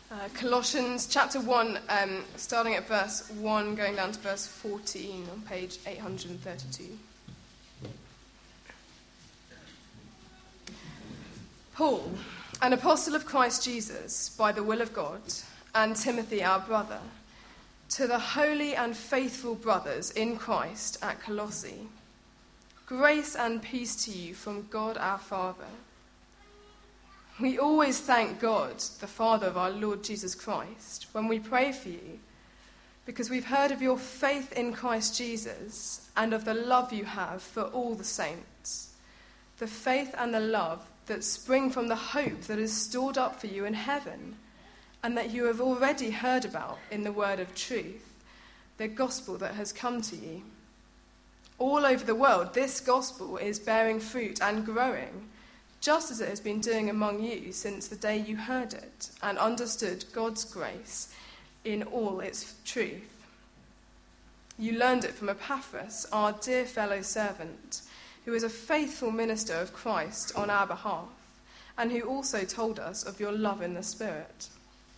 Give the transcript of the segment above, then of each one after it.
Colossians chapter 1, starting at verse 1, going down to verse 14 on page 832. Paul, an apostle of Christ Jesus, by the will of God, and Timothy, our brother, to the holy and faithful brothers in Christ at Colossae, grace and peace to you from God our Father. We always thank God, the Father of our Lord Jesus Christ, when we pray for you, because we've heard of your faith in Christ Jesus and of the love you have for all the saints, the faith and the love that spring from the hope that is stored up for you in heaven, and that you have already heard about in the word of truth, the gospel that has come to you. All over the world, this gospel is bearing fruit and growing, just as it has been doing among you since the day you heard it and understood God's grace in all its truth. You learned it from Epaphras, our dear fellow servant, who is a faithful minister of Christ on our behalf, and who also told us of your love in the Spirit.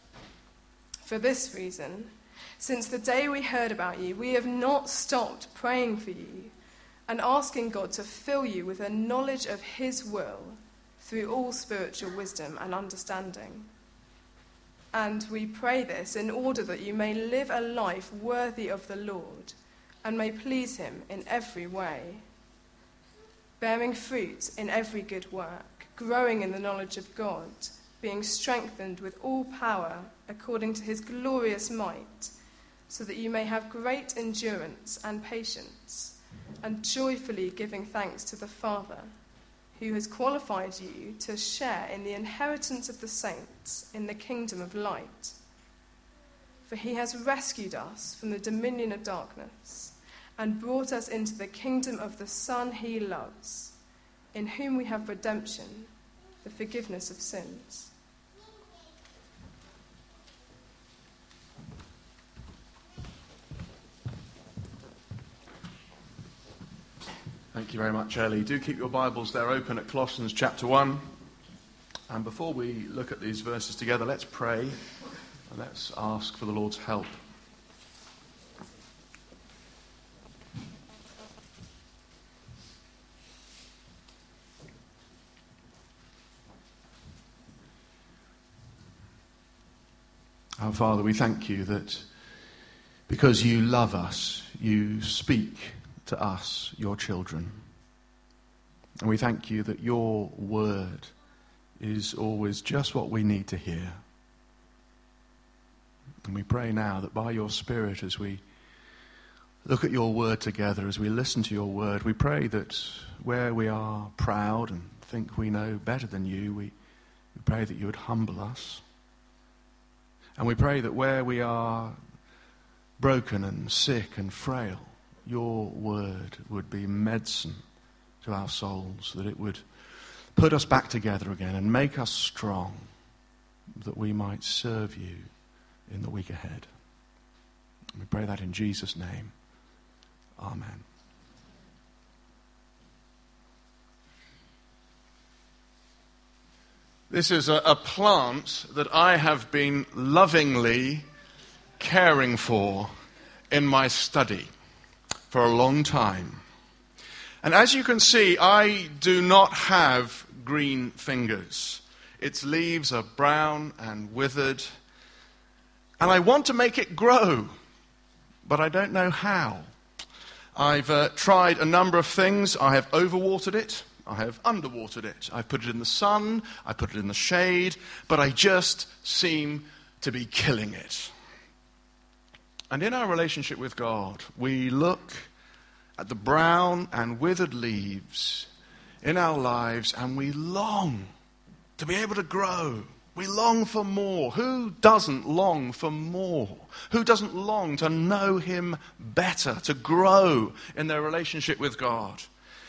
For this reason, since the day we heard about you, we have not stopped praying for you and asking God to fill you with a knowledge of his will through all spiritual wisdom and understanding. And we pray this in order that you may live a life worthy of the Lord and may please him in every way, bearing fruit in every good work, growing in the knowledge of God, being strengthened with all power according to his glorious might, so that you may have great endurance and patience, and joyfully giving thanks to the Father, who has qualified you to share in the inheritance of the saints in the kingdom of light. For he has rescued us from the dominion of darkness and brought us into the kingdom of the Son he loves, in whom we have redemption, the forgiveness of sins. Thank you very much, Ellie. Do keep your Bibles there open at Colossians chapter 1. And before we look at these verses together, let's pray and let's ask for the Lord's help. Our Father, we thank you that because you love us, you speak to us, your children. And we thank you that your word is always just what we need to hear. And we pray now that by your Spirit, as we look at your word together, as we listen to your word, we pray that where we are proud and think we know better than you, we pray that you would humble us. And we pray that where we are broken and sick and frail, your word would be medicine to our souls, that it would put us back together again and make us strong, that we might serve you in the week ahead. We pray that in Jesus' name. Amen. This is a plant that I have been lovingly caring for in my study for a long time. And as you can see, I do not have green fingers. Its leaves are brown and withered. And I want to make it grow, but I don't know how. I've tried a number of things. I have overwatered it. I have underwatered it. I've put it in the sun. I put it in the shade. But I just seem to be killing it. And in our relationship with God, we look at the brown and withered leaves in our lives and we long to be able to grow. We long for more. Who doesn't long for more? Who doesn't long to know him better, to grow in their relationship with God?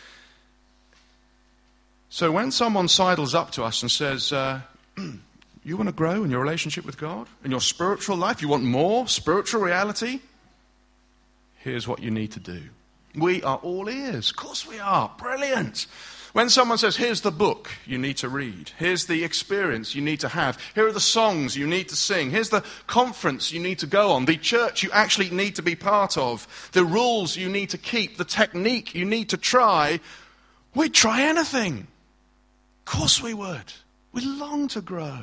So when someone sidles up to us and says, you want to grow in your relationship with God? In your spiritual life? You want more spiritual reality? Here's what you need to do. We are all ears. Of course we are. Brilliant. When someone says, here's the book you need to read, here's the experience you need to have, here are the songs you need to sing, here's the conference you need to go on, the church you actually need to be part of, the rules you need to keep, the technique you need to try, we'd try anything. Of course we would. We long to grow.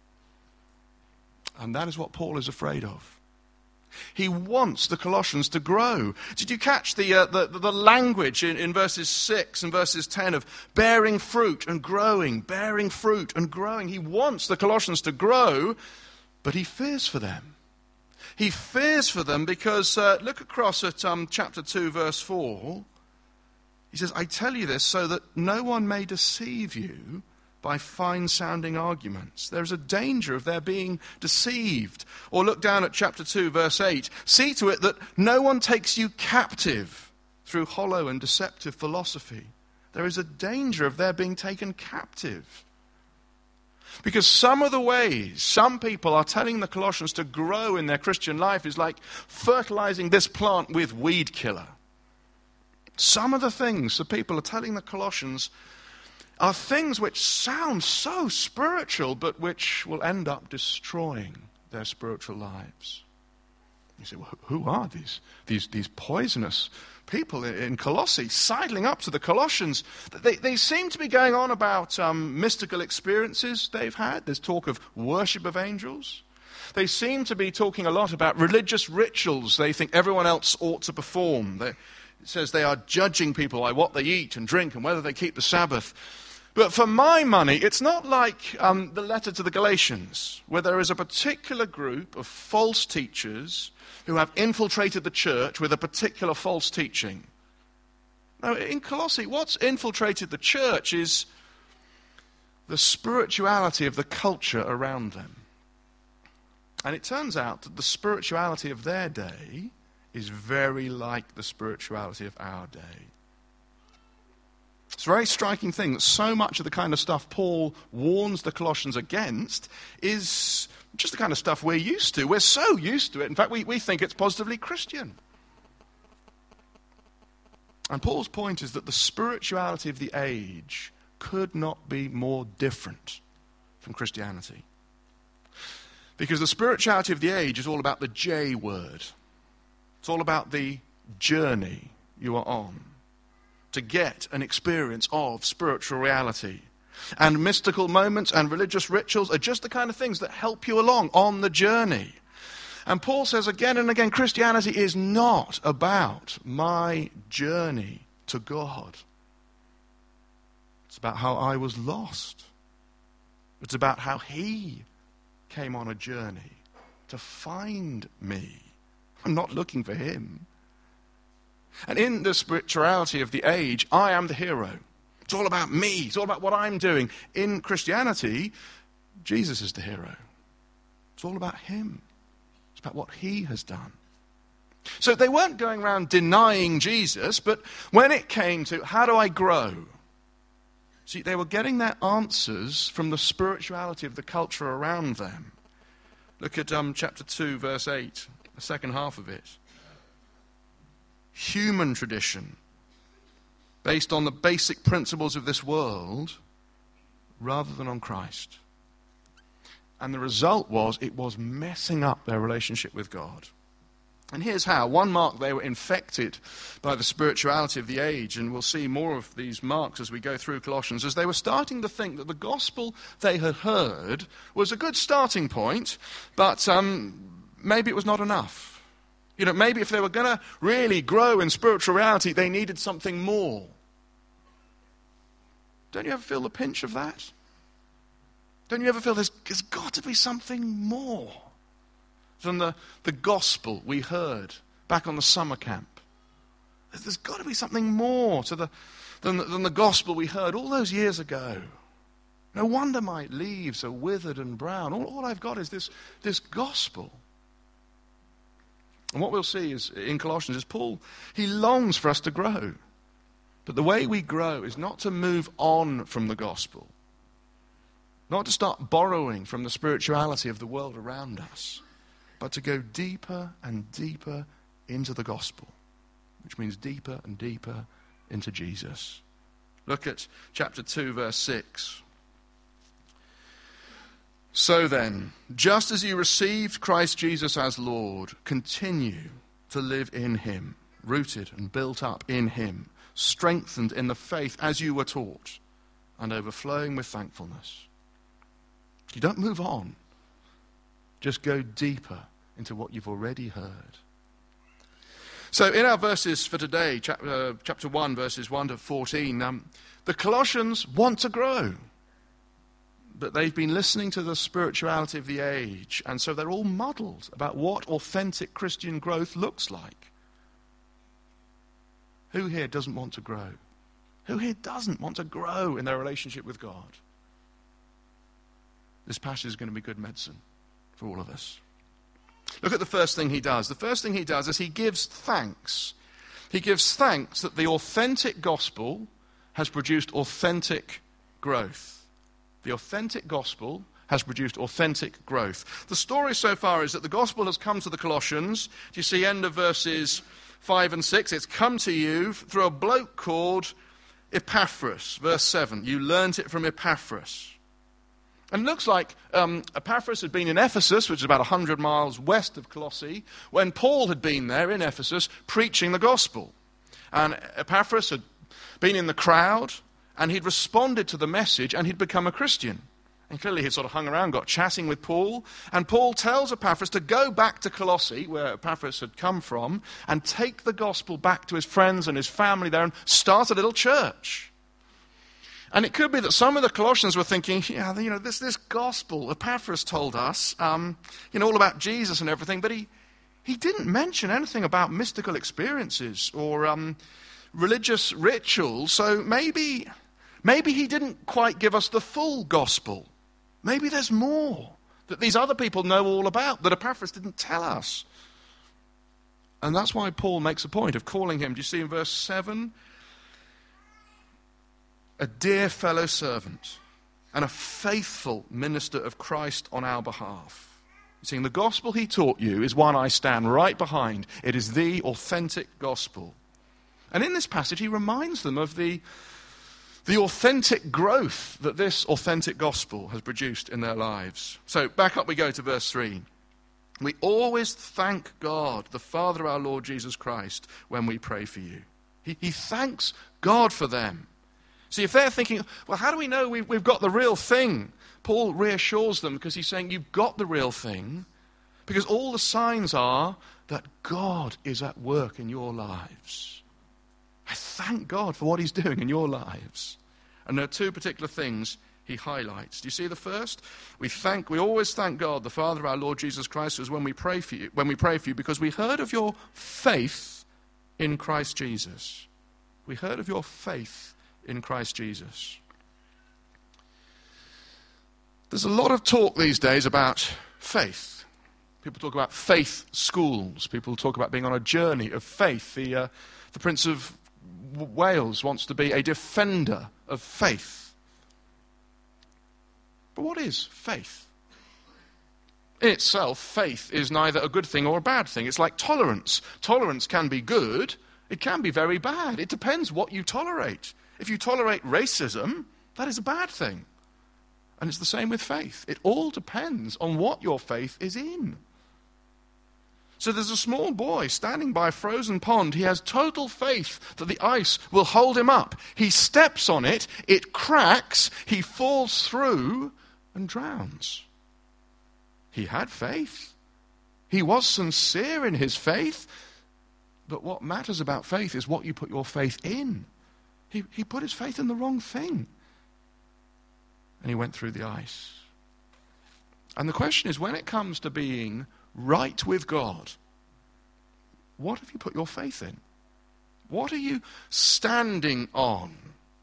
And that is what Paul is afraid of. He wants the Colossians to grow. Did you catch the language in verses 6 and verses 10 of bearing fruit and growing, bearing fruit and growing? He wants the Colossians to grow, but he fears for them. He fears for them because, look across at chapter 2, verse 4. He says, I tell you this so that no one may deceive you by fine-sounding arguments. There's a danger of their being deceived. Or look down at chapter 2, verse 8. See to it that no one takes you captive through hollow and deceptive philosophy. There is a danger of their being taken captive. Because some of the ways some people are telling the Colossians to grow in their Christian life is like fertilizing this plant with weed killer. Some of the things the people are telling the Colossians are things which sound so spiritual, but which will end up destroying their spiritual lives. You say, well, who are these poisonous people in Colossae sidling up to the Colossians? They seem to be going on about mystical experiences they've had. There's talk of worship of angels. They seem to be talking a lot about religious rituals they think everyone else ought to perform. It says they are judging people by what they eat and drink and whether they keep the Sabbath. But for my money, it's not like the letter to the Galatians, where there is a particular group of false teachers who have infiltrated the church with a particular false teaching. No, in Colossae, what's infiltrated the church is the spirituality of the culture around them. And it turns out that the spirituality of their day is very like the spirituality of our day. It's a very striking thing that so much of the kind of stuff Paul warns the Colossians against is just the kind of stuff we're used to. We're so used to it. In fact, we think it's positively Christian. And Paul's point is that the spirituality of the age could not be more different from Christianity. Because the spirituality of the age is all about the J word. It's all about the journey you are on to get an experience of spiritual reality. And mystical moments and religious rituals are just the kind of things that help you along on the journey. And Paul says again and again, Christianity is not about my journey to God. It's about how I was lost. It's about how he came on a journey to find me. I'm not looking for him. And in the spirituality of the age, I am the hero. It's all about me. It's all about what I'm doing. In Christianity, Jesus is the hero. It's all about him. It's about what he has done. So they weren't going around denying Jesus, but when it came to how do I grow? See, they were getting their answers from the spirituality of the culture around them. Look at chapter 2, verse 8, the second half of it. Human tradition, based on the basic principles of this world, rather than on Christ. And the result was, it was messing up their relationship with God. And here's how. One mark, they were infected by the spirituality of the age, and we'll see more of these marks as we go through Colossians, as they were starting to think that the gospel they had heard was a good starting point, but maybe it was not enough. You know, maybe if they were going to really grow in spiritual reality, they needed something more. Don't you ever feel the pinch of that? Don't you ever feel there's got to be something more than the gospel we heard back on the summer camp? There's got to be something more to than the gospel we heard all those years ago. No wonder my leaves are withered and brown. All I've got is this gospel. And what we'll see is in Colossians is Paul, he longs for us to grow. But the way we grow is not to move on from the gospel. Not to start borrowing from the spirituality of the world around us. But to go deeper and deeper into the gospel. Which means deeper and deeper into Jesus. Look at chapter 2, verse 6. So then, just as you received Christ Jesus as Lord, continue to live in him, rooted and built up in him, strengthened in the faith as you were taught, and overflowing with thankfulness. You don't move on. Just go deeper into what you've already heard. So in our verses for today, chapter 1, verses 1 to 14, the Colossians want to grow. But they've been listening to the spirituality of the age, and so they're all muddled about what authentic Christian growth looks like. Who here doesn't want to grow? Who here doesn't want to grow in their relationship with God? This passage is going to be good medicine for all of us. Look at the first thing he does. The first thing he does is he gives thanks. He gives thanks that the authentic gospel has produced authentic growth. The authentic gospel has produced authentic growth. The story so far is that the gospel has come to the Colossians. Do you see end of verses 5 and 6? It's come to you through a bloke called Epaphras. Verse 7, you learnt it from Epaphras. And it looks like Epaphras had been in Ephesus, which is about 100 miles west of Colossae, when Paul had been there in Ephesus preaching the gospel. And Epaphras had been in the crowd, and he'd responded to the message, and he'd become a Christian. And clearly he'd sort of hung around, got chatting with Paul, and Paul tells Epaphras to go back to Colossae, where Epaphras had come from, and take the gospel back to his friends and his family there and start a little church. And it could be that some of the Colossians were thinking, this gospel, Epaphras told us, all about Jesus and everything, but he didn't mention anything about mystical experiences or religious rituals, so maybe he didn't quite give us the full gospel. Maybe there's more that these other people know all about that Epaphras didn't tell us. And that's why Paul makes a point of calling him, do you see in verse 7, a dear fellow servant and a faithful minister of Christ on our behalf. You see, the gospel he taught you is one I stand right behind. It is the authentic gospel. And in this passage, he reminds them of the authentic growth that this authentic gospel has produced in their lives. So back up we go to verse 3. We always thank God, the Father of our Lord Jesus Christ, when we pray for you. He thanks God for them. See, if they're thinking, well, how do we know we've got the real thing? Paul reassures them because he's saying you've got the real thing because all the signs are that God is at work in your lives. I thank God for what he's doing in your lives. And there are two particular things he highlights. Do you see the first? We always thank God, the Father of our Lord Jesus Christ, as when we pray for you, because we heard of your faith in Christ Jesus. We heard of your faith in Christ Jesus. There's a lot of talk these days about faith. People talk about faith schools. People talk about being on a journey of faith. The Prince of Wales wants to be a defender of faith. But what is faith? In itself, faith is neither a good thing or a bad thing. It's like tolerance. Tolerance can be good. It can be very bad. It depends what you tolerate. If you tolerate racism, that is a bad thing. And it's the same with faith. It all depends on what your faith is in. So there's a small boy standing by a frozen pond. He has total faith that the ice will hold him up. He steps on it, it cracks, he falls through and drowns. He had faith. He was sincere in his faith. But what matters about faith is what you put your faith in. He put his faith in the wrong thing. And he went through the ice. And the question is, when it comes to being right with God, what have you put your faith in? What are you standing on?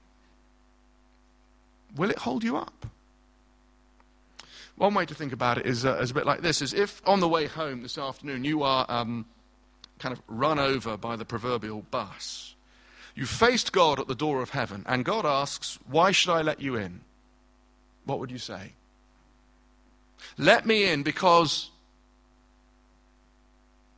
Will it hold you up? One way to think about it is a bit like this, is if on the way home this afternoon you are kind of run over by the proverbial bus. You faced God at the door of heaven, and God asks, why should I let you in? What would you say? Let me in because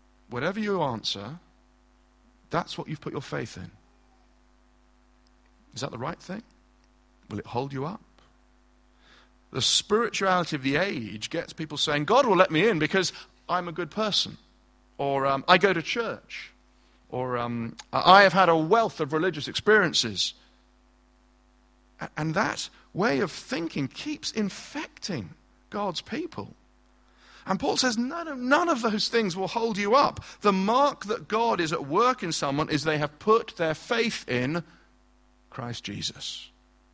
whatever you answer, that's what you've put your faith in. Is that the right thing? Will it hold you up? The spirituality of the age gets people saying, God will let me in because I'm a good person. Or I go to church. Or I have had a wealth of religious experiences. And that way of thinking keeps infecting God's people. And Paul says none of those things will hold you up. The mark that God is at work in someone is they have put their faith in Christ Jesus.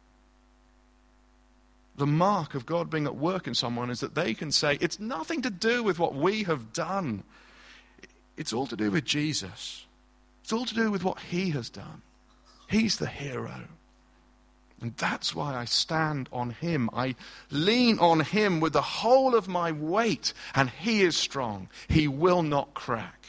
The mark of God being at work in someone is that they can say, it's nothing to do with what we have done. It's all to do with Jesus. It's all to do with what he has done. He's the hero. And that's why I stand on him. I lean on him with the whole of my weight. And he is strong. He will not crack.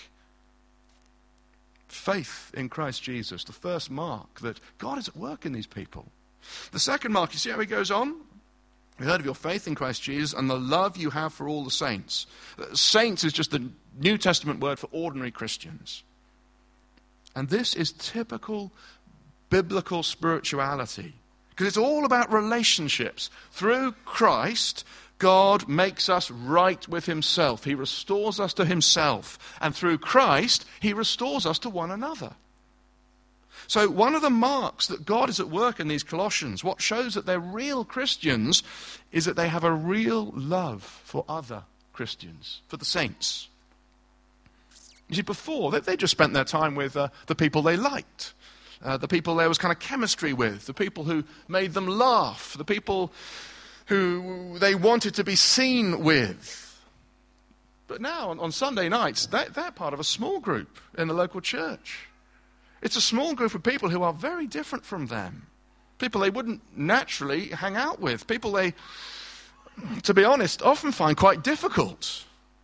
Faith in Christ Jesus, the first mark that God is at work in these people. The second mark, you see how he goes on? We heard of your faith in Christ Jesus and the love you have for all the saints. Saints is just the New Testament word for ordinary Christians. And this is typical biblical spirituality. Because it's all about relationships. Through Christ, God makes us right with himself. He restores us to himself. And through Christ, he restores us to one another. So one of the marks that God is at work in these Colossians, what shows that they're real Christians, is that they have a real love for other Christians, for the saints. You see, before, they just spent their time with the people they liked. The people there was kind of chemistry with, the people who made them laugh, the people who they wanted to be seen with. But now, on Sunday nights, they're part of a small group in the local church. It's a small group of people who are very different from them. People they wouldn't naturally hang out with. People they, to be honest, often find quite difficult.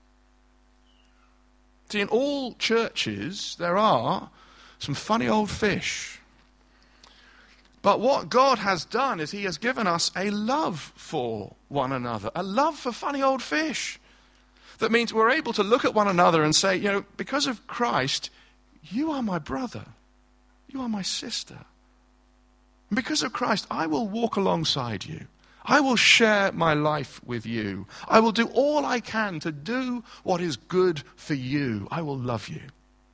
See, in all churches, there are some funny old fish. But what God has done is he has given us a love for one another, a love for funny old fish. That means we're able to look at one another and say, because of Christ, you are my brother. You are my sister. And because of Christ, I will walk alongside you. I will share my life with you. I will do all I can to do what is good for you. I will love you.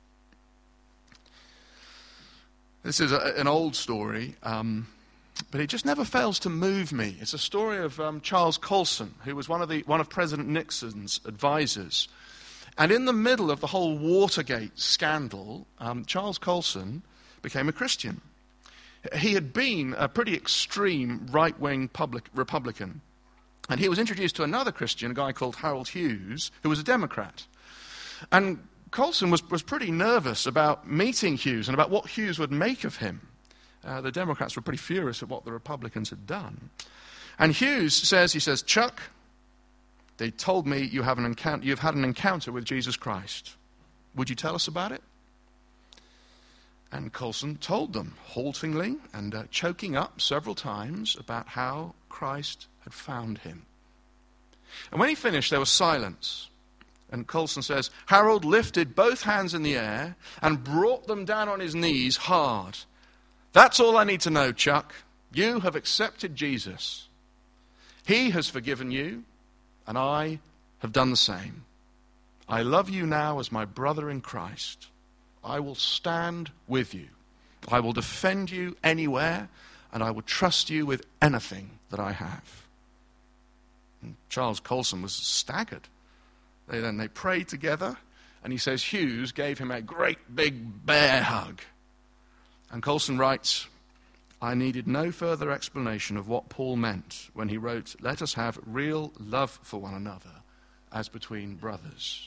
This is an old story, but it just never fails to move me. It's a story of Charles Colson, who was one of President Nixon's advisors. And in the middle of the whole Watergate scandal, Charles Colson became a Christian. He had been a pretty extreme right-wing Republican. And he was introduced to another Christian, a guy called Harold Hughes, who was a Democrat. And Colson was pretty nervous about meeting Hughes and about what Hughes would make of him. The Democrats were pretty furious at what the Republicans had done. And Hughes says, Chuck, they told me you've had an encounter with Jesus Christ. Would you tell us about it? And Colson told them, haltingly and choking up several times, about how Christ had found him. And when he finished, there was silence. And Colson says, Harold lifted both hands in the air and brought them down on his knees hard. That's all I need to know, Chuck. You have accepted Jesus. He has forgiven you, and I have done the same. I love you now as my brother in Christ. I will stand with you. I will defend you anywhere, and I will trust you with anything that I have. And Charles Colson was staggered. They prayed together, and he says Hughes gave him a great big bear hug. And Colson writes, I needed no further explanation of what Paul meant when he wrote, let us have real love for one another as between brothers.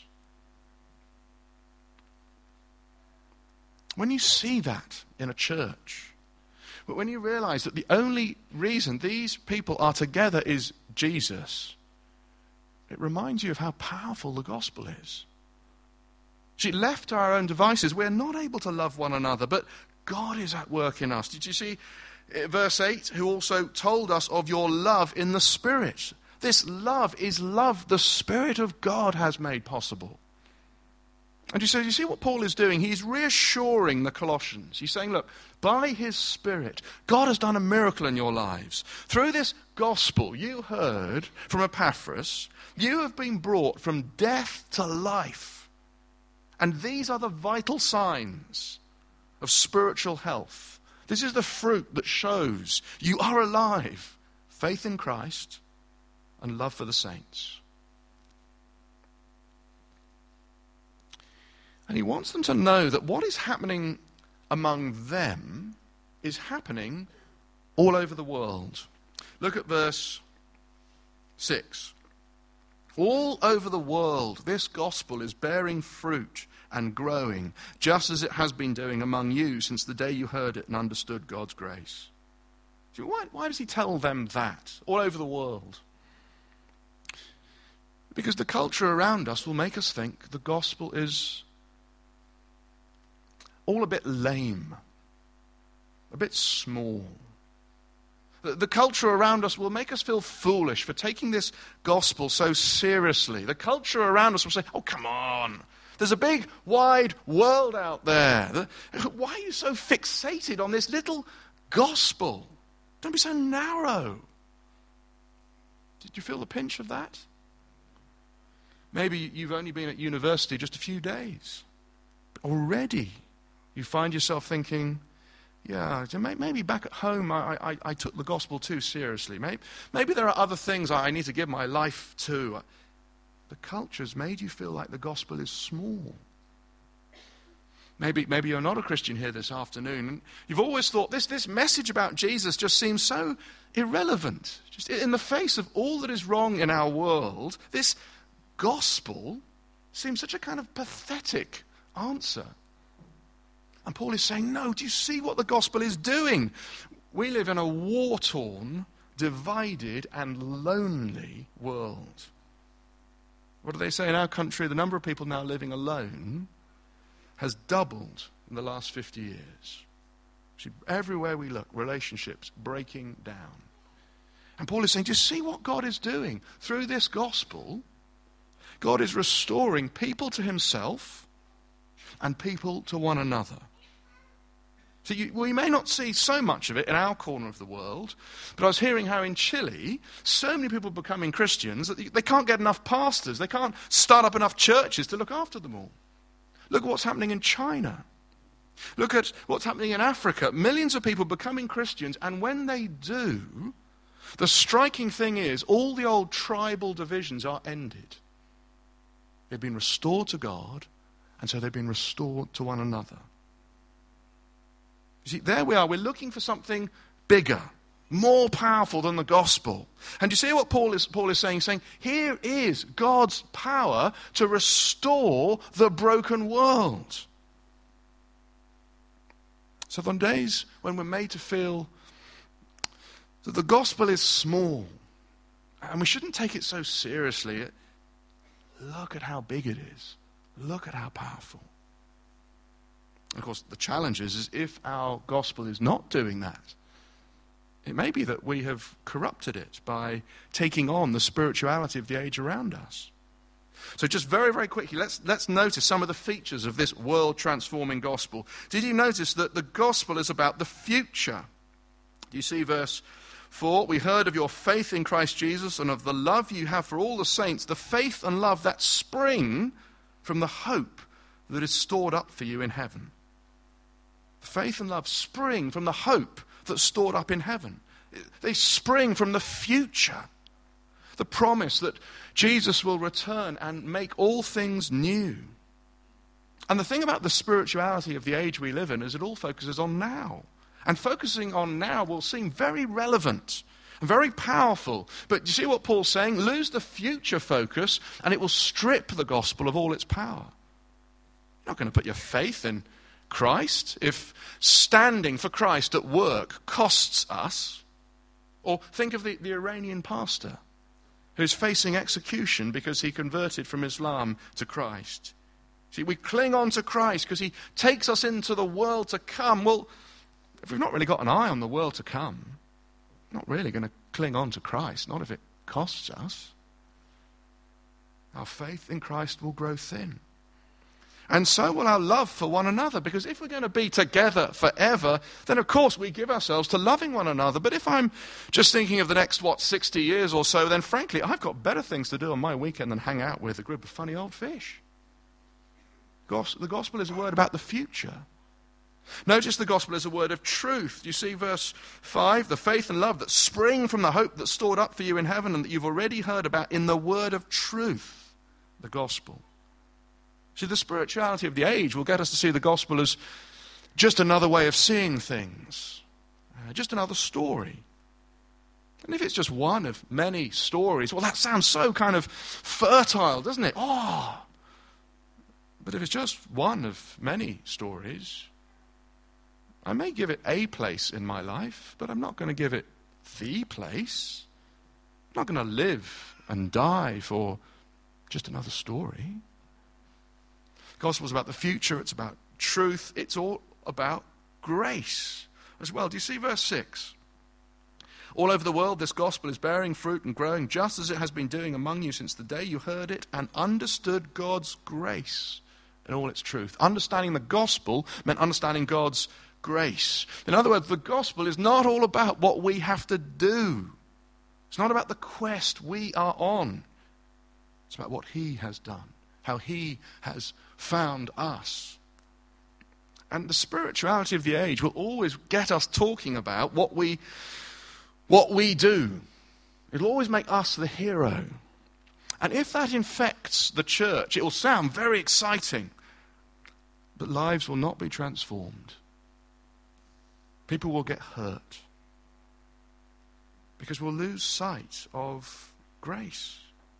When you see that in a church, but when you realize that the only reason these people are together is Jesus, it reminds you of how powerful the gospel is. See, left to our own devices, we're not able to love one another, but God is at work in us. Did you see verse 8? Who also told us of your love in the Spirit. This love is love the Spirit of God has made possible. And you see what Paul is doing? He's reassuring the Colossians. He's saying, look, by his Spirit, God has done a miracle in your lives. Through this gospel you heard from Epaphras, you have been brought from death to life. And these are the vital signs of spiritual health. This is the fruit that shows you are alive. Faith in Christ and love for the saints. And he wants them to know that what is happening among them is happening all over the world. Look at verse 6. All over the world, this gospel is bearing fruit and growing, just as it has been doing among you since the day you heard it and understood God's grace. So why does he tell them that? All over the world. Because the culture around us will make us think the gospel is all a bit lame, a bit small. The culture around us will make us feel foolish for taking this gospel so seriously. The culture around us will say, oh, come on. There's a big, wide world out there. Why are you so fixated on this little gospel? Don't be so narrow. Did you feel the pinch of that? Maybe you've only been at university just a few days. But already you find yourself thinking, yeah, maybe back at home I took the gospel too seriously. Maybe there are other things I need to give my life to. The culture's made you feel like the gospel is small. Maybe you're not a Christian here this afternoon, and you've always thought this message about Jesus just seems so irrelevant. Just in the face of all that is wrong in our world, this gospel seems such a kind of pathetic answer. And Paul is saying, no, do you see what the gospel is doing? We live in a war-torn, divided, and lonely world. What do they say in our country? The number of people now living alone has doubled in the last 50 years. See, everywhere we look, relationships breaking down. And Paul is saying, do you see what God is doing? Through this gospel, God is restoring people to himself and people to one another. So we may not see so much of it in our corner of the world, but I was hearing how in Chile, so many people are becoming Christians that they can't get enough pastors. They can't start up enough churches to look after them all. Look at what's happening in China. Look at what's happening in Africa. Millions of people becoming Christians, and when they do, the striking thing is all the old tribal divisions are ended. They've been restored to God, and so they've been restored to one another. You see, there we are. We're looking for something bigger, more powerful than the gospel. And you see what Paul is saying? He's saying, here is God's power to restore the broken world. So on days when we're made to feel that the gospel is small, and we shouldn't take it so seriously, look at how big it is. Look at how powerful. Of course, the challenge is if our gospel is not doing that, it may be that we have corrupted it by taking on the spirituality of the age around us. So just very, very quickly, let's notice some of the features of this world-transforming gospel. Did you notice that the gospel is about the future? You see verse 4, we heard of your faith in Christ Jesus and of the love you have for all the saints, the faith and love that spring from the hope that is stored up for you in heaven. Faith and love spring from the hope that's stored up in heaven. They spring from the future. The promise that Jesus will return and make all things new. And the thing about the spirituality of the age we live in is it all focuses on now. And focusing on now will seem very relevant and very powerful. But you see what Paul's saying? Lose the future focus and it will strip the gospel of all its power. You're not going to put your faith in Christ if standing for Christ at work costs us. Or think of the Iranian pastor who's facing execution because he converted from Islam to Christ. See, we cling on to Christ because he takes us into the world to come. Well, if we've not really got an eye on the world to come, we're not really going to cling on to Christ, not if it costs us. Our faith in Christ will grow thin. And so will our love for one another, because if we're going to be together forever, then of course we give ourselves to loving one another. But if I'm just thinking of the next, 60 years or so, then frankly, I've got better things to do on my weekend than hang out with a group of funny old fish. The gospel is a word about the future. Notice the gospel is a word of truth. You see verse 5, the faith and love that spring from the hope that's stored up for you in heaven and that you've already heard about in the word of truth, the gospel. See, the spirituality of the age will get us to see the gospel as just another way of seeing things, just another story. And if it's just one of many stories, well, that sounds so kind of fertile, doesn't it? Oh! But if it's just one of many stories, I may give it a place in my life, but I'm not going to give it the place. I'm not going to live and die for just another story. The gospel is about the future, it's about truth, it's all about grace as well. Do you see verse 6? All over the world, this gospel is bearing fruit and growing, just as it has been doing among you since the day you heard it and understood God's grace in all its truth. Understanding the gospel meant understanding God's grace. In other words, the gospel is not all about what we have to do. It's not about the quest we are on. It's about what he has done, how he has found us. And the spirituality of the age will always get us talking about what we do. It'll always make us the hero. And if that infects the church, it will sound very exciting, but lives will not be transformed. People will get hurt because we'll lose sight of grace.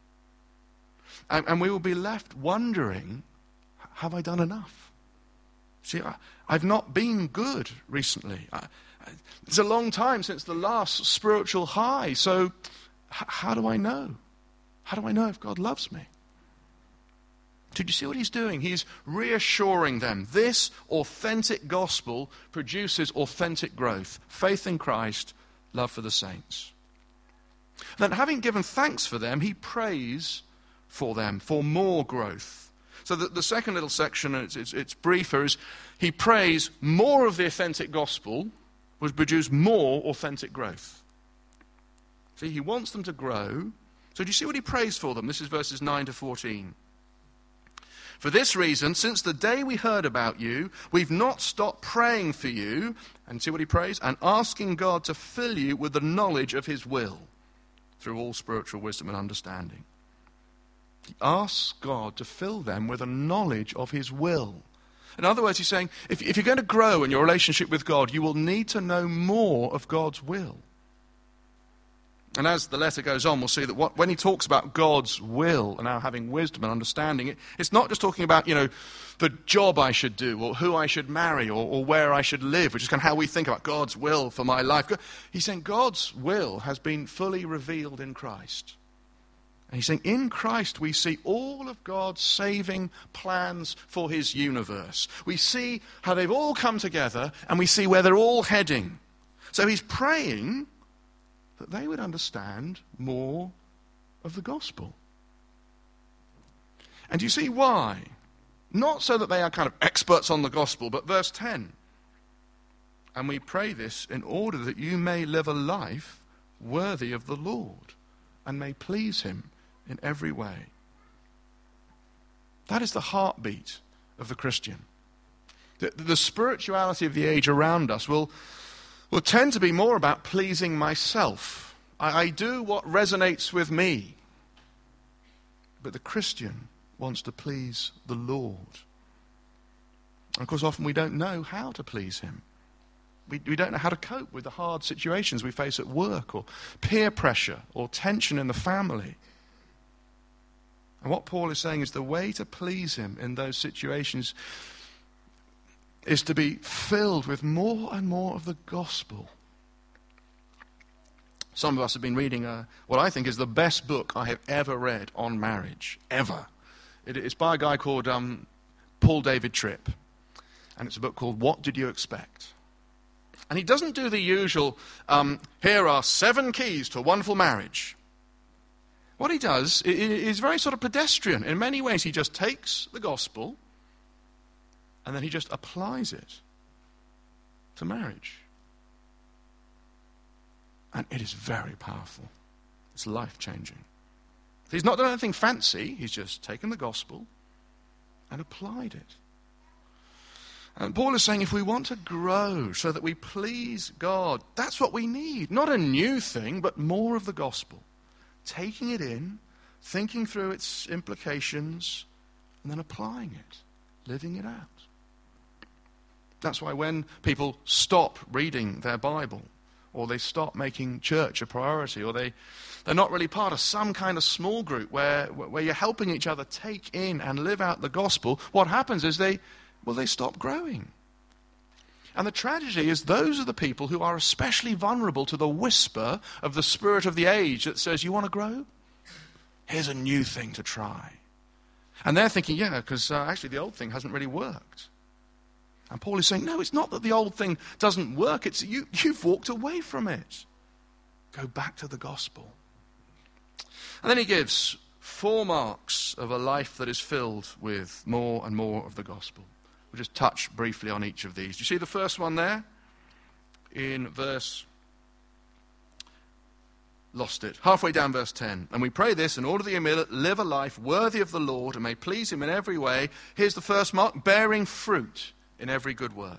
And we will be left wondering, have I done enough? See, I've not been good recently. It's a long time since the last spiritual high, so how do I know? How do I know if God loves me? Did you see what he's doing? He's reassuring them. This authentic gospel produces authentic growth. Faith in Christ, love for the saints. Then, having given thanks for them, he prays for them, for more growth. So the second little section, it's briefer, is he prays more of the authentic gospel would produce more authentic growth. See, he wants them to grow. So do you see what he prays for them? This is verses 9 to 14. For this reason, since the day we heard about you, we've not stopped praying for you, and see what he prays, and asking God to fill you with the knowledge of his will through all spiritual wisdom and understanding. He asks God to fill them with a knowledge of his will. In other words, he's saying, if you're going to grow in your relationship with God, you will need to know more of God's will. And as the letter goes on, we'll see that when he talks about God's will and our having wisdom and understanding, it's not just talking about, the job I should do or who I should marry or where I should live, which is kind of how we think about God's will for my life. He's saying God's will has been fully revealed in Christ. And he's saying in Christ we see all of God's saving plans for his universe. We see how they've all come together and we see where they're all heading. So he's praying that they would understand more of the gospel. And do you see why? Not so that they are kind of experts on the gospel, but verse 10. And we pray this in order that you may live a life worthy of the Lord and may please him in every way. That is the heartbeat of the Christian. The spirituality of the age around us will tend to be more about pleasing myself. I do what resonates with me. But the Christian wants to please the Lord. And of course, often we don't know how to please him. We don't know how to cope with the hard situations we face at work or peer pressure or tension in the family. And what Paul is saying is the way to please him in those situations is to be filled with more and more of the gospel. Some of us have been reading what I think is the best book I have ever read on marriage, ever. It's by a guy called Paul David Tripp. And it's a book called What Did You Expect? And he doesn't do the usual, here are 7 keys to a wonderful marriage. What he does is very sort of pedestrian. In many ways, he just takes the gospel And then he just applies it to marriage. And it is very powerful. It's life-changing. He's not done anything fancy. He's just taken the gospel and applied it. And Paul is saying if we want to grow so that we please God, that's what we need. Not a new thing, but more of the gospel. Taking it in, thinking through its implications, and then applying it, living it out. That's why when people stop reading their Bible, or they stop making church a priority, or they're not really part of some kind of small group where you're helping each other take in and live out the gospel, what happens is they stop growing. And the tragedy is those are the people who are especially vulnerable to the whisper of the spirit of the age that says, you want to grow? Here's a new thing to try. And they're thinking, yeah, because actually the old thing hasn't really worked. And Paul is saying, no, it's not that the old thing doesn't work. It's you've walked away from it. Go back to the gospel. And then he gives 4 marks of a life that is filled with more and more of the gospel. We'll just touch briefly on each of these. Do you see the first one there? In halfway down verse 10. And we pray this in order that you may live a life worthy of the Lord and may please him in every way. Here's the first mark, bearing fruit in every good work.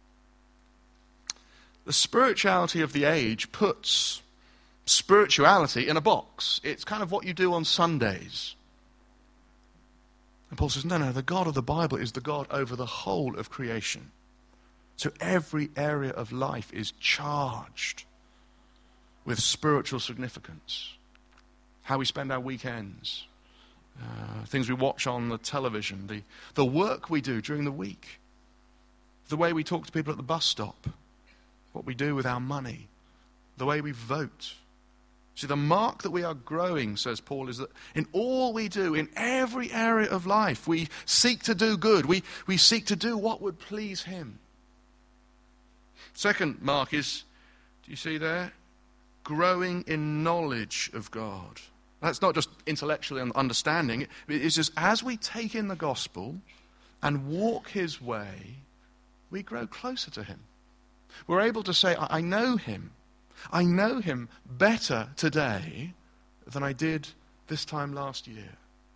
The spirituality of the age puts spirituality in a box. It's kind of what you do on Sundays. And Paul says, no, the God of the Bible is the God over the whole of creation. So every area of life is charged with spiritual significance. How we spend our weekends, things we watch on the television, the work we do during the week, the way we talk to people at the bus stop, what we do with our money, the way we vote. See, the mark that we are growing, says Paul, is that in all we do, in every area of life, we seek to do good. We seek to do what would please him. Second mark is, do you see there? Growing in knowledge of God. That's not just intellectually understanding. It's just as we take in the gospel and walk his way, we grow closer to him. We're able to say, I know him. I know him better today than I did this time last year.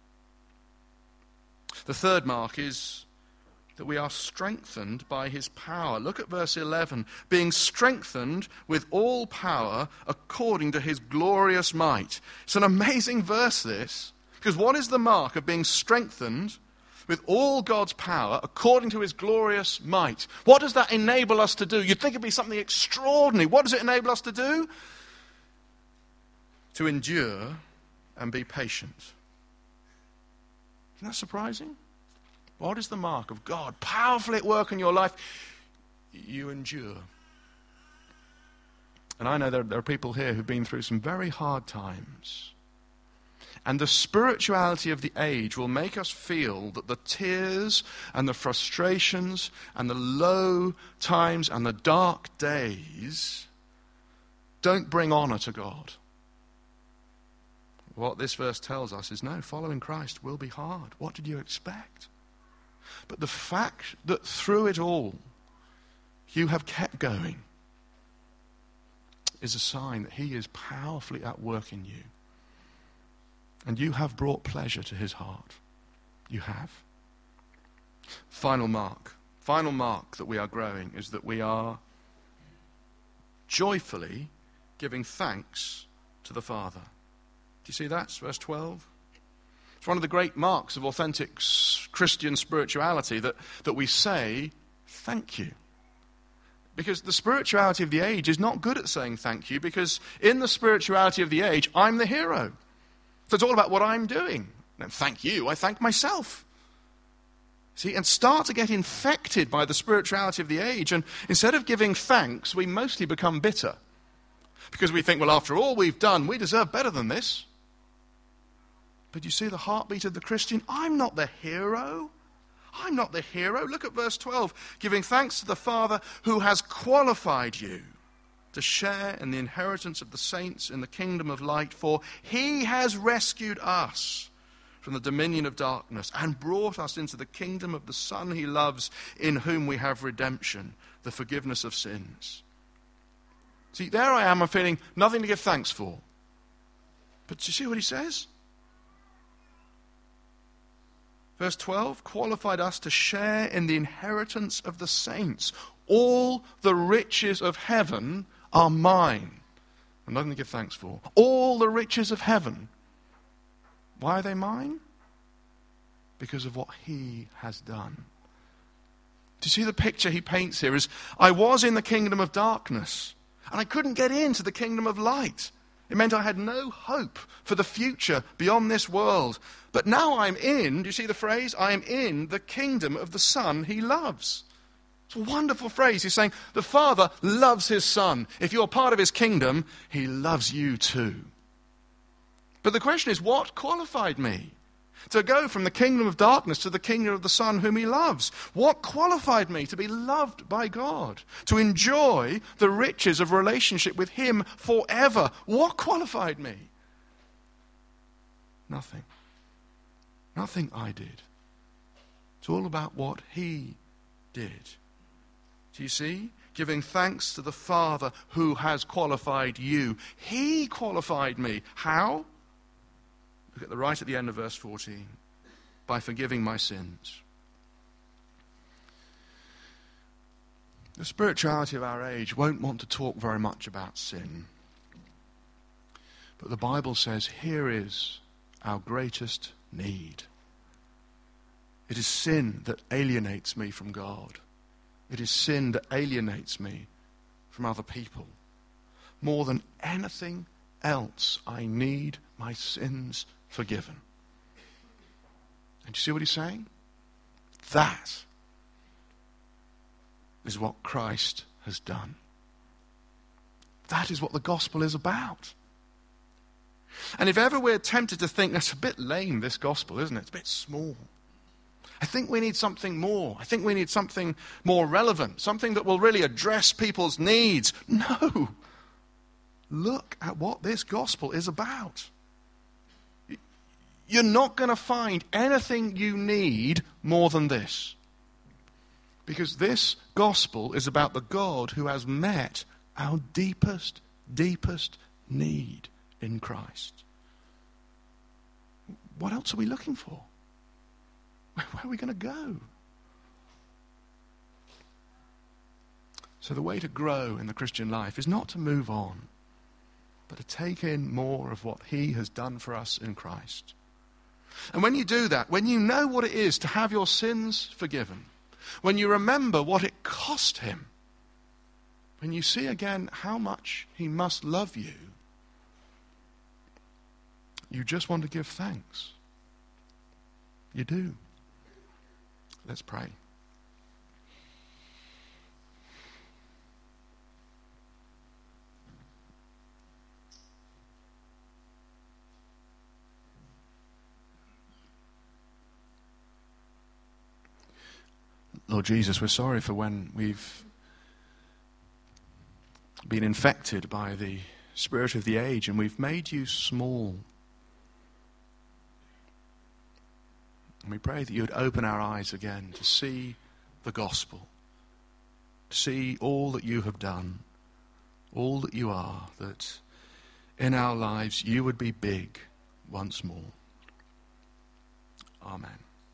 The third mark is that we are strengthened by his power. Look at verse 11. Being strengthened with all power according to his glorious might. It's an amazing verse, this. Because what is the mark of being strengthened with all God's power according to his glorious might? What does that enable us to do? You'd think it'd be something extraordinary. What does it enable us to do? To endure and be patient. Isn't that surprising? What is the mark of God powerfully at work in your life? You endure. And I know there are people here who've been through some very hard times. And the spirituality of the age will make us feel that the tears and the frustrations and the low times and the dark days don't bring honor to God. What this verse tells us is, no, following Christ will be hard. What did you expect? But the fact that through it all you have kept going is a sign that he is powerfully at work in you. And you have brought pleasure to his heart. You have. Final mark that we are growing is that we are joyfully giving thanks to the Father. Do you see that? It's verse 12. It's one of the great marks of authentic Christian spirituality that we say, thank you. Because the spirituality of the age is not good at saying thank you, because in the spirituality of the age, I'm the hero. So it's all about what I'm doing. And thank you, I thank myself. See, and start to get infected by the spirituality of the age. And instead of giving thanks, we mostly become bitter. Because we think, well, after all we've done, we deserve better than this. But you see the heartbeat of the Christian? I'm not the hero. I'm not the hero. Look at verse 12. Giving thanks to the Father who has qualified you to share in the inheritance of the saints in the kingdom of light, for he has rescued us from the dominion of darkness and brought us into the kingdom of the Son he loves, in whom we have redemption, the forgiveness of sins. See, there I am feeling nothing to give thanks for. But do you see what he says? Verse 12, qualified us to share in the inheritance of the saints. All the riches of heaven are mine. And nothing to give thanks for. All the riches of heaven. Why are they mine? Because of what he has done. Do you see the picture he paints here? Is I was in the kingdom of darkness, and I couldn't get into the kingdom of light. It meant I had no hope for the future beyond this world. But now I'm in, do you see the phrase? I am in the kingdom of the Son he loves. It's a wonderful phrase. He's saying the Father loves his Son. If you're part of his kingdom, he loves you too. But the question is, what qualified me to go from the kingdom of darkness to the kingdom of the Son whom he loves? What qualified me to be loved by God, to enjoy the riches of relationship with him forever? What qualified me? Nothing. Nothing I did. It's all about what he did. Do you see? Giving thanks to the Father who has qualified you. He qualified me. How? Look at right at the end of verse 14. By forgiving my sins. The spirituality of our age won't want to talk very much about sin. But the Bible says here is our greatest need. It is sin that alienates me from God. It is sin that alienates me from other people. More than anything else, I need my sins forgiven. And do you see what he's saying? That is what Christ has done. That is what the gospel is about. And if ever we're tempted to think, that's a bit lame, this gospel, isn't it? It's a bit small. I think we need something more. I think we need something more relevant, something that will really address people's needs. No. Look at what this gospel is about. You're not going to find anything you need more than this. Because this gospel is about the God who has met our deepest, deepest need in Christ. What else are we looking for? Where are we going to go? So the way to grow in the Christian life is not to move on, but to take in more of what he has done for us in Christ. And when you do that, when you know what it is to have your sins forgiven, when you remember what it cost him, when you see again how much he must love you, you just want to give thanks. You do. Let's pray. Lord Jesus, we're sorry for when we've been infected by the spirit of the age and we've made you small. And we pray that you would open our eyes again to see the gospel, to see all that you have done, all that you are, that in our lives you would be big once more. Amen.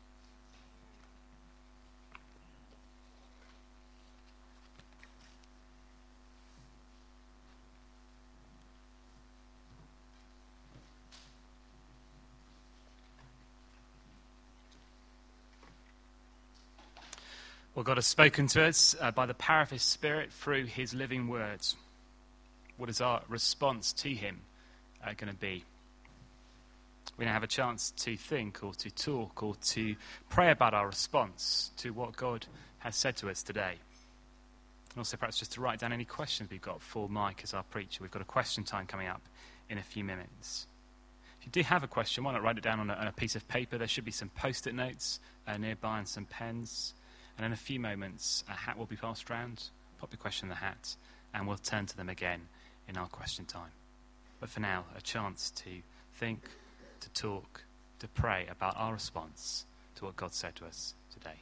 Well, God has spoken to us by the power of his Spirit through his living words. What is our response to him going to be? We now have a chance to think or to talk or to pray about our response to what God has said to us today. And also perhaps just to write down any questions we've got for Mike as our preacher. We've got a question time coming up in a few minutes. If you do have a question, why not write it down on a piece of paper? There should be some post-it notes nearby and some pens. And in a few moments, a hat will be passed round. Pop your question in the hat, and we'll turn to them again in our question time. But for now, a chance to think, to talk, to pray about our response to what God said to us today.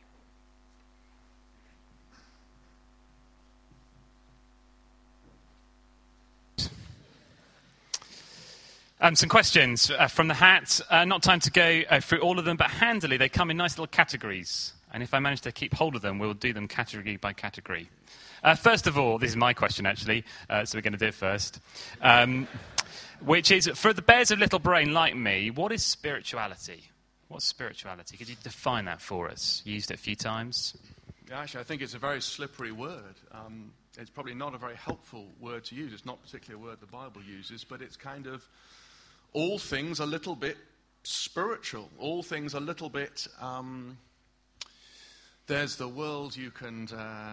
Some questions from the hat. Not time to go through all of them, but handily, they come in nice little categories. And if I manage to keep hold of them, we'll do them category by category. First of all, this is my question, actually, so we're going to do it first. Which is, for the bears of little brain like me, what is spirituality? What's spirituality? Could you define that for us? You used it a few times. Yeah, actually, I think it's a very slippery word. It's probably not a very helpful word to use. It's not particularly a word the Bible uses, but it's kind of all things a little bit spiritual. All things a little bit... there's the world you can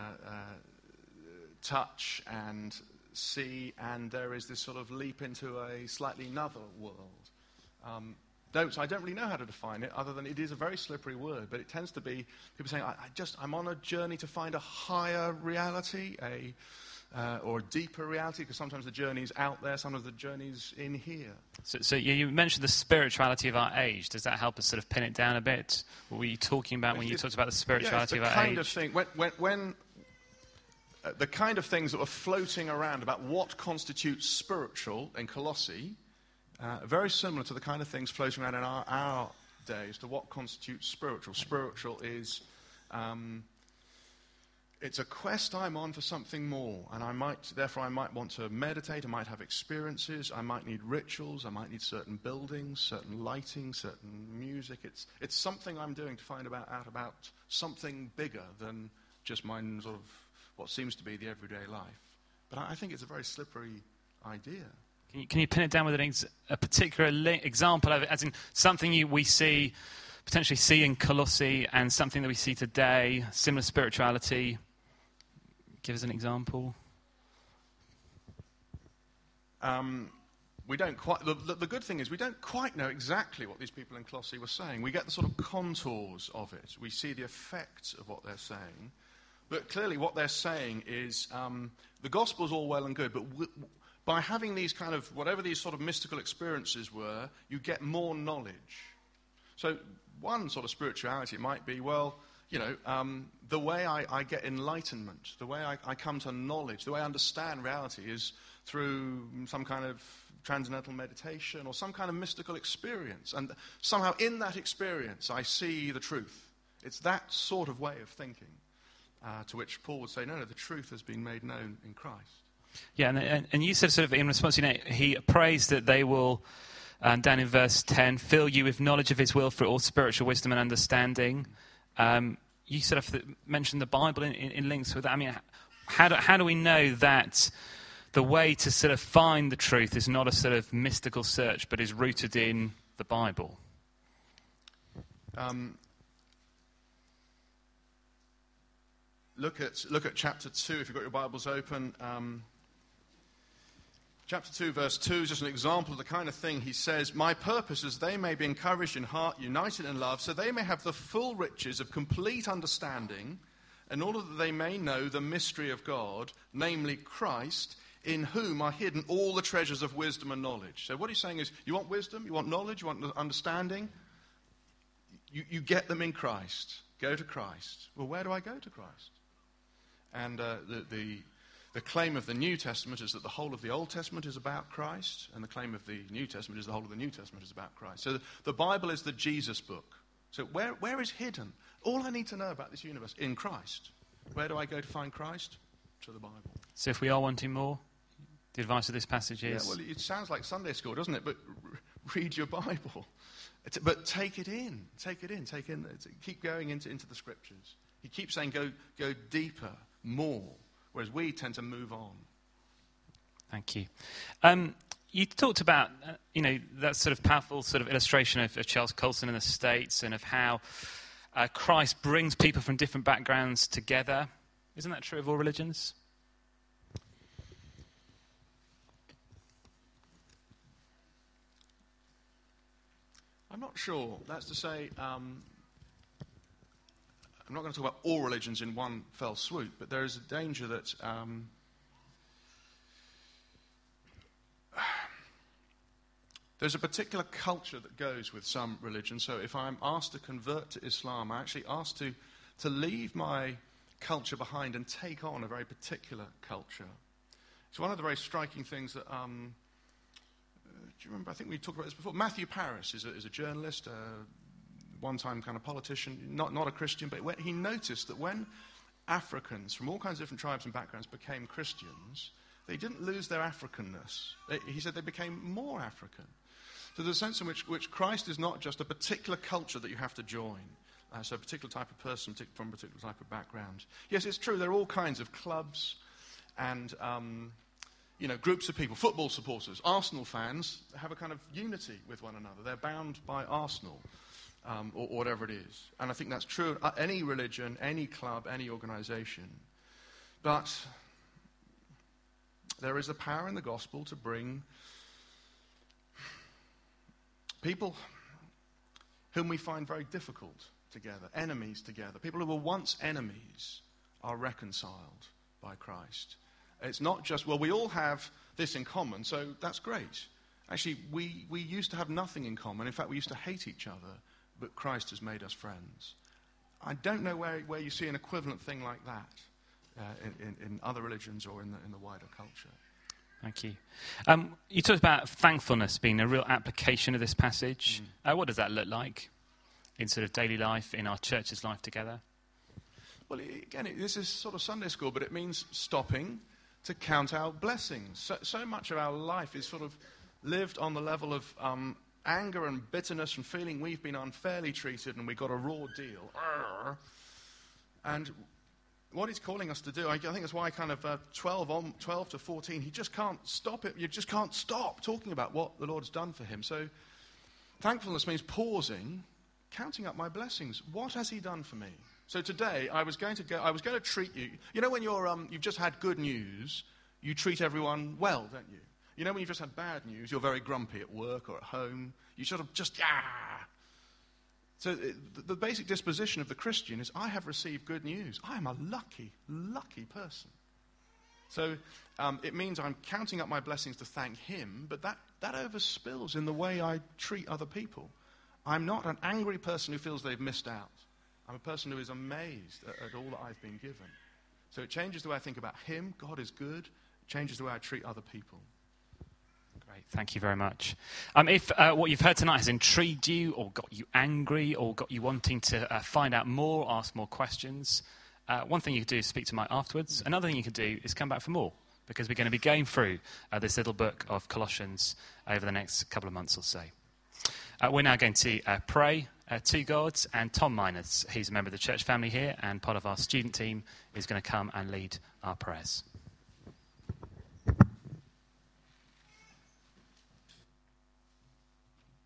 touch and see, and there is this sort of leap into a slightly another world. I don't really know how to define it, other than it is a very slippery word, but it tends to be people saying, I'm on a journey to find a higher reality, or a deeper reality, because sometimes the journey's out there, sometimes the journey's in here. So you mentioned the spirituality of our age. Does that help us sort of pin it down a bit? What were you talking about when you talked about the spirituality of our age? Kind of thing, when the kind of things that were floating around about what constitutes spiritual in Colossae, very similar to the kind of things floating around in our days to what constitutes spiritual. Spiritual is... it's a quest I'm on for something more, and I might want to meditate, I might have experiences, I might need rituals, I might need certain buildings, certain lighting, certain music. It's something I'm doing to find out about something bigger than just my sort of what seems to be the everyday life. But I think it's a very slippery idea. Can you pin it down with a particular example of it, as in something we potentially see in Colossae and something that we see today, similar spirituality? Give us an example. We don't quite. The good thing is we don't quite know exactly what these people in Colossae were saying. We get the sort of contours of it. We see the effects of what they're saying. But clearly what they're saying is the gospel's all well and good, but by having these kind of, whatever these sort of mystical experiences were, you get more knowledge. So one sort of spirituality might be, the way I get enlightenment, the way I come to knowledge, the way I understand reality is through some kind of transcendental meditation or some kind of mystical experience. And somehow in that experience I see the truth. It's that sort of way of thinking, to which Paul would say, no, the truth has been made known in Christ. Yeah, and you said sort of in response, he prays that they will, down in verse 10, fill you with knowledge of his will for all spiritual wisdom and understanding. You sort of mentioned the Bible in links with that. I mean, how do we know that the way to sort of find the truth is not a sort of mystical search, but is rooted in the Bible? Look at chapter 2, if you've got your Bibles open. Chapter 2, verse 2 is just an example of the kind of thing he says. My purpose is they may be encouraged in heart, united in love, so they may have the full riches of complete understanding, in order that they may know the mystery of God, namely Christ, in whom are hidden all the treasures of wisdom and knowledge. So what he's saying is, you want wisdom, you want knowledge, you want understanding? You get them in Christ. Go to Christ. Well, where do I go to Christ? And the claim of the New Testament is that the whole of the Old Testament is about Christ, and the claim of the New Testament is the whole of the New Testament is about Christ. So the Bible is the Jesus book. So where is hidden? All I need to know about this universe in Christ. Where do I go to find Christ? To the Bible. So if we are wanting more, the advice of this passage is... Yeah, well, it sounds like Sunday school, doesn't it? But read your Bible. But take it in. Take it in. Keep going into the Scriptures. He keeps saying go deeper, more. Whereas we tend to move on. Thank you. You talked about, that sort of powerful sort of illustration of Charles Colson in the States and of how Christ brings people from different backgrounds together. Isn't that true of all religions? I'm not sure. That's to say... I'm not going to talk about all religions in one fell swoop, but there is a danger that There's a particular culture that goes with some religions. So if I'm asked to convert to Islam, I'm actually asked to leave my culture behind and take on a very particular culture. It's one of the very striking things that, do you remember, I think we talked about this before, Matthew Paris is a journalist, one-time kind of politician, not a Christian, but he noticed that when Africans from all kinds of different tribes and backgrounds became Christians, they didn't lose their Africanness. He said they became more African. So there's a sense in which Christ is not just a particular culture that you have to join, so a particular type of person from a particular type of background. Yes, it's true, there are all kinds of clubs and groups of people, football supporters, Arsenal fans have a kind of unity with one another. They're bound by Arsenal. Or whatever it is. And I think that's true of any religion, any club, any organisation. But there is a power in the gospel to bring people whom we find very difficult together, enemies together. People who were once enemies are reconciled by Christ. It's not just, well, we all have this in common, so that's great. Actually, we used to have nothing in common. In fact, we used to hate each other. But Christ has made us friends. I don't know where you see an equivalent thing like that in other religions or in the wider culture. Thank you. You talked about thankfulness being a real application of this passage. What does that look like in sort of daily life, in our church's life together? Well, again, this is sort of Sunday school, but it means stopping to count our blessings. So much of our life is sort of lived on the level of anger and bitterness and feeling we've been unfairly treated and we got a raw deal. And what he's calling us to do, I think that's why kind of 12 to 14, he just can't stop it. You just can't stop talking about what the Lord's done for him. So thankfulness means pausing, counting up my blessings. What has he done for me? So today I was going to treat you. You know when you've just had good news, you treat everyone well, don't you? You know when you've just had bad news, you're very grumpy at work or at home. You sort of just, So the basic disposition of the Christian is, I have received good news. I am a lucky, lucky person. So it means I'm counting up my blessings to thank him, but that overspills in the way I treat other people. I'm not an angry person who feels they've missed out. I'm a person who is amazed at all that I've been given. So it changes the way I think about him. God is good. It changes the way I treat other people. Great, thank you very much. If what you've heard tonight has intrigued you or got you angry or got you wanting to find out more, ask more questions, one thing you could do is speak to Mike afterwards. Another thing you could do is come back for more, because we're going to be going through this little book of Colossians over the next couple of months or so. We're now going to pray to God, and Tom Miners, he's a member of the church family here and part of our student team, is going to come and lead our prayers.